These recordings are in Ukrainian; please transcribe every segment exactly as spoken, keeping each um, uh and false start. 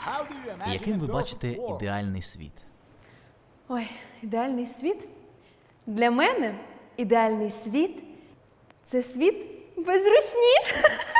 Яким ви бачите ідеальний світ? Ой, ідеальний світ? Для мене ідеальний світ – це світ без русні.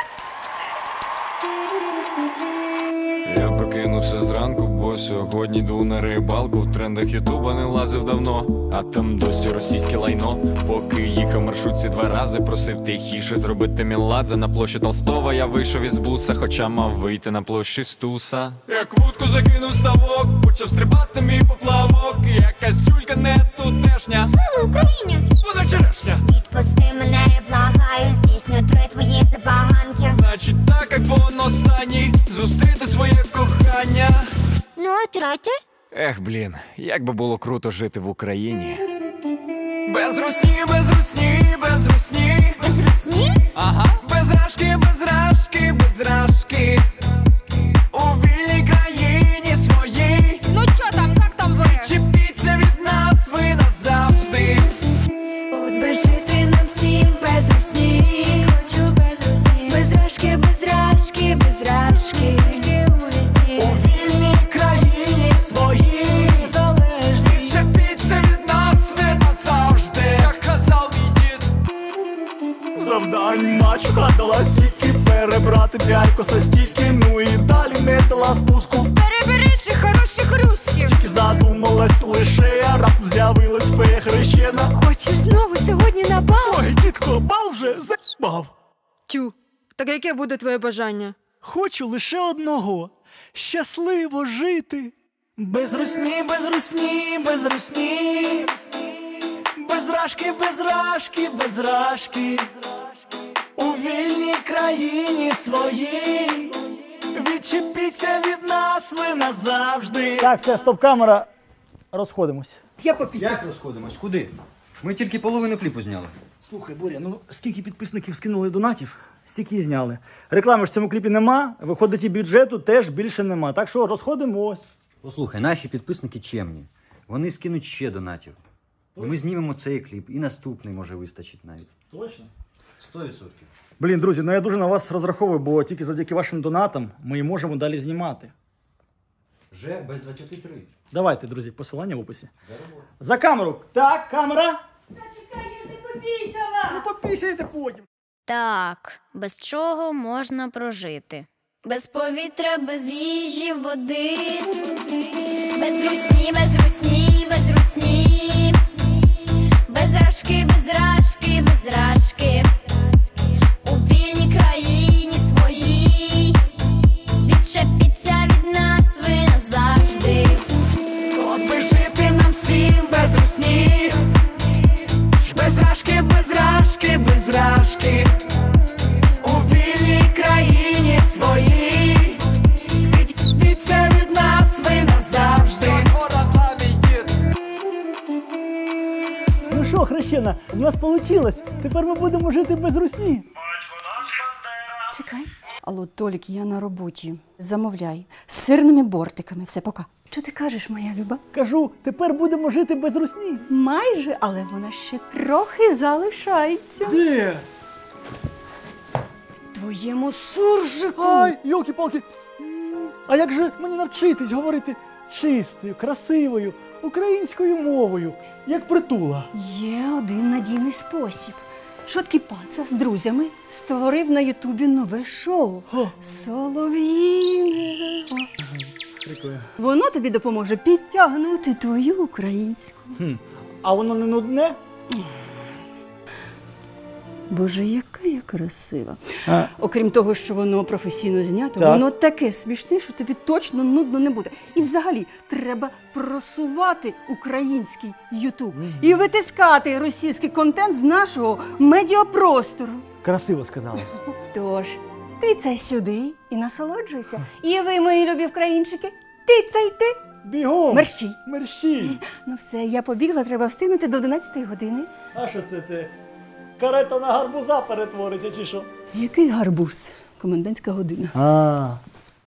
Я прокинувся зранку, бо сьогодні йду на рибалку. В трендах ютуба не лазив давно, а там досі російське лайно. Поки їхав маршрутці два рази, просив тихіше зробити меладзе. На площі Толстого я вийшов із буса, хоча мав вийти на площі Стуса. Як вудку закинув ставок, почав стрибати мій поплавок. Якась тюлька не тутешня. Слава Україні! Вона черешня. Відпусти мене, я благаю, здійсню три твої забаганки. Значить так, айфон останній, зустріти своє кохання. Ну, а третє? Ех, блін, як би було круто жити в Україні. Без русні, без русні, без русні. Без русні? Ага. Без рашки, без рашки, без рашки. У вільній країні своїй. Ну чо там, як там ви? Чіпіться від нас ви назавжди. От би жити нам всім без русні. Хочу без русні. Без рашки, без рашки, без рашки. Тільки у вісні. У вільній країні своїй. Залежні. Чіпіться від нас ви назавжди. Як казав мій дід. Завдань мачуха дала стільки, перебрати п'ять коса стільки, ну і далі не дала спуску. Перебери ще хороших русських. Тільки задумалась лише, а раптом з'явилась фея хрещена. Хочеш знову сьогодні на бал? Ой, дідко, бал вже за***бав. Тю, так яке буде твоє бажання? Хочу лише одного – щасливо жити. Без русні, без русні, без русні. Без рашки, без рашки, без рашки. У вільній країні своїй. Відчепіться від нас ви назавжди. Так, все, стоп-камера. Розходимось. Я попісяв. Як розходимось? Куди? Ми тільки половину кліпу зняли. Слухай, Боря, ну скільки підписників скинули донатів, стільки і зняли. Реклами ж в цьому кліпі нема, виходить і бюджету теж більше нема. Так що розходимось. Послухай, наші підписники чемні. Вони скинуть ще донатів. І ми знімемо цей кліп, і наступний може вистачить навіть. Точно? Сто відсотків. Блін, друзі, ну я дуже на вас розраховую, бо тільки завдяки вашим донатам ми і можемо далі знімати. Вже без двадцяти три. Давайте, друзі, посилання в описі. За камеру! Так, камера! Та чекай, я ж не попісяла! Ну попісяйте потім. Так, без чого можна прожити? Без повітря, без їжі, води. Без русні, без русні, без русні. Без рашки, без рашки, без рашки. У вільній країні своїй. Відчепіться від нас ви назавжди. От би жити нам всім без русні. Без рашки, без рашки, без рашки. У вільній країні своїй. Відчепіться від нас ви назавжди. Ну що, хрещена, у нас вийшло. Тепер ми будемо жити без русні. Чекай. Алло, Толік, я на роботі. Замовляй. З сирними бортиками. Все, пока. Що ти кажеш, моя Люба? Кажу, тепер будемо жити без русні. Майже, але вона ще трохи залишається. Де? В твоєму суржику. Ай, йолки-палки. А як же мені навчитись говорити чистою, красивою, українською мовою, як Притула? Є один надійний спосіб. Чоткий паца з друзями створив на Ютубі нове шоу О. «Солов'їне». Прикольно. Воно тобі допоможе підтягнути твою українську. Хм. А воно не нудне? Боже, яка я красива. А. Окрім того, що воно професійно знято, Так. воно таке смішне, що тобі точно нудно не буде. І взагалі, треба просувати український Ютуб і витискати російський контент з нашого медіапростору. Красиво сказала. Тож, тицяй сюди і насолоджуйся. І ви, мої любі українчики, тицяйте. Бігом! Мерщій. Мерщій! Ну все, я побігла, треба встигнути до одинадцятої години. А що це ти? Карета на гарбуза перетвориться чи що? Який гарбуз? Комендантська година. А,